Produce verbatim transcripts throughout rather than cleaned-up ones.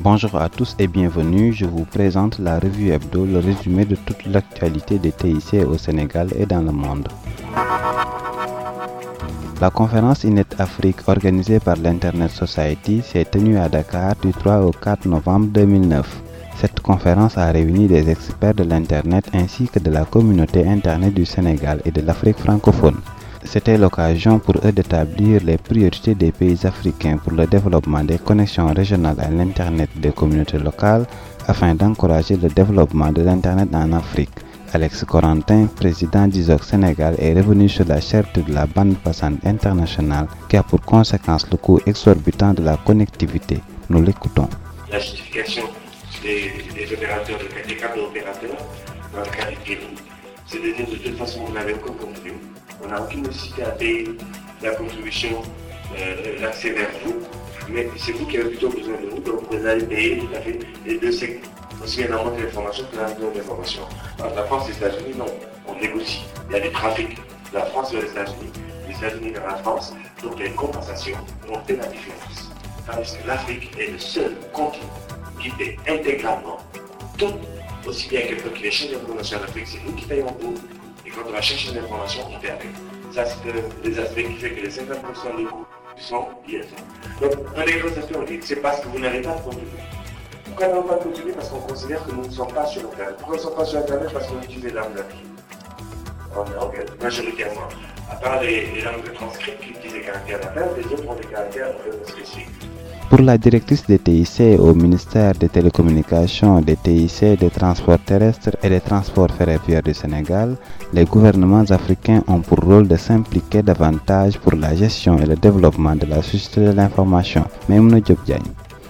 Bonjour à tous et bienvenue, je vous présente la revue hebdo, le résumé de toute l'actualité des T I C au Sénégal et dans le monde. La conférence Inet Afrique organisée par l'Internet Society s'est tenue à Dakar du trois au quatre novembre deux mille neuf. Cette conférence a réuni des experts de l'Internet ainsi que de la communauté Internet du Sénégal et de l'Afrique francophone. C'était l'occasion pour eux d'établir les priorités des pays africains pour le développement des connexions régionales à l'Internet des communautés locales afin d'encourager le développement de l'Internet en Afrique. Alex Corentin, président d'I S O C Sénégal, est revenu sur la cherté de la bande passante internationale qui a pour conséquence le coût exorbitant de la connectivité. Nous l'écoutons. La justification des, des opérateurs, des câbles opérateurs dans le cas du crédit, c'est de dire de toute façon vous n'avez aucun contenu. On n'a aucune nécessité à payer la contribution, euh, l'accès vers vous, mais c'est vous qui avez plutôt besoin de nous, donc vous allez payer tout à fait les deux segments. Aussi bien l'envoi de l'information que l'envoi de l'information. Entre la France et les États-Unis, non, on négocie. Il y a des trafics de la France vers les États-Unis, les États-Unis vers la France, donc il y a une compensation, on fait la différence. Tandis que l'Afrique est le seul continent qui paie intégralement tout, aussi bien quelqu'un qui cherche l'information en Afrique, c'est nous qui payons pour. Et quand on va chercher l'information, on paie avec. Ça, c'est un des aspects qui fait que les cinquante pour cent des coûts sont liés à ça. Donc, un des gros aspects, on dit que c'est parce que vous n'avez pas de contenu. Pourquoi nous n'avons pas de contenu? Parce qu'on considère que nous ne sommes pas sur Internet. Pourquoi nous ne sommes pas sur Internet? Parce qu'on utilise les langues natives. Majoritairement. À part les, les langues transcrites qui utilisent des caractères d'appel, les autres ont des caractères euh, spécifiques. Pour la directrice des T I C au ministère des Télécommunications, des T I C, des Transports terrestres et des Transports ferroviaires du Sénégal, les gouvernements africains ont pour rôle de s'impliquer davantage pour la gestion et le développement de la société de l'information. Maïmouna Diop Diagne.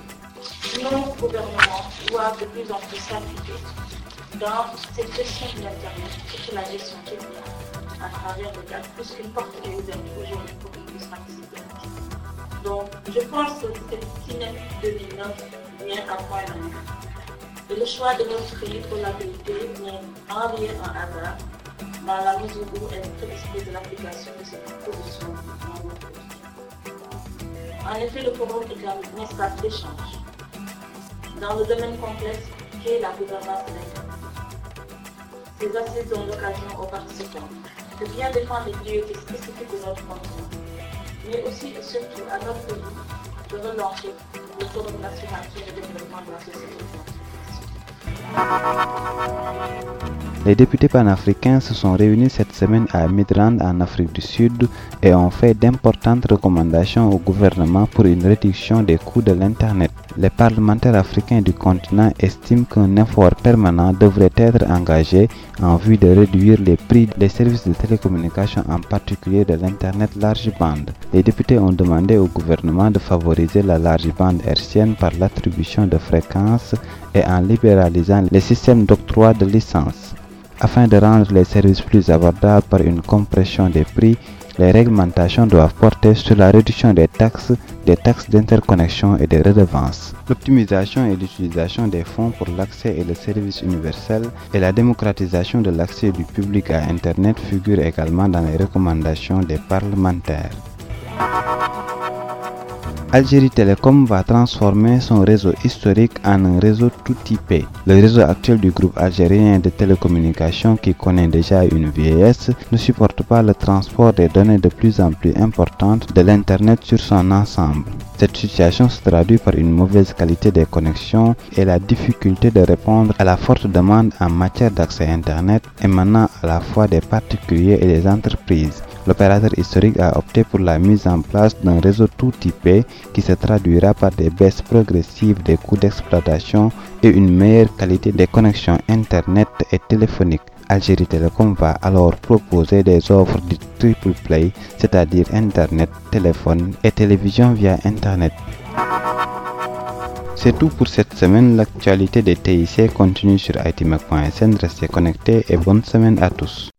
Nos gouvernements doivent de plus en plus s'impliquer dans cette gestion de l'Internet, surtout la gestion technique, à travers le cadre, puisqu'une porte est ouverte aujourd'hui pour qu'ils puissent participer. Donc, je pense que cette Inet deux mille neuf vient à point nommé. Et le choix de notre pays pour la qualité n'est en rien un hasard, dans la mesure où elle prédispose de l'application de cette proposition dans notre pays. En effet, le forum est un espace d'échange dans le domaine complexe qu'est la gouvernance de l'Internet. Ces assises donnent l'occasion aux participants de bien défendre les priorités spécifiques de notre continent, mais aussi et surtout à notre pays de relancer le Forum national sur le développement de la société. Les députés panafricains se sont réunis cette semaine à Midrand en Afrique du Sud et ont fait d'importantes recommandations au gouvernement pour une réduction des coûts de l'Internet. Les parlementaires africains du continent estiment qu'un effort permanent devrait être engagé en vue de réduire les prix des services de télécommunications, en particulier de l'Internet large bande. Les députés ont demandé au gouvernement de favoriser la large bande hertzienne par l'attribution de fréquences et en libéralisant les systèmes d'octroi de licences. Afin de rendre les services plus abordables par une compression des prix, les réglementations doivent porter sur la réduction des taxes, des taxes d'interconnexion et des redevances. L'optimisation et l'utilisation des fonds pour l'accès et le service universel et la démocratisation de l'accès du public à Internet figurent également dans les recommandations des parlementaires. Algérie Télécom va transformer son réseau historique en un réseau tout I P. Le réseau actuel du groupe algérien de télécommunications, qui connaît déjà une vieillesse, ne supporte pas le transport des données de plus en plus importantes de l'Internet sur son ensemble. Cette situation se traduit par une mauvaise qualité des connexions et la difficulté de répondre à la forte demande en matière d'accès Internet émanant à la fois des particuliers et des entreprises. L'opérateur historique a opté pour la mise en place d'un réseau tout I P qui se traduira par des baisses progressives des coûts d'exploitation et une meilleure qualité des connexions Internet et téléphoniques. Algérie Télécom va alors proposer des offres de triple play, c'est-à-dire Internet, téléphone et télévision via Internet. C'est tout pour cette semaine. L'actualité des T I C continue sur i t m a c point s n. Restez connectés et bonne semaine à tous.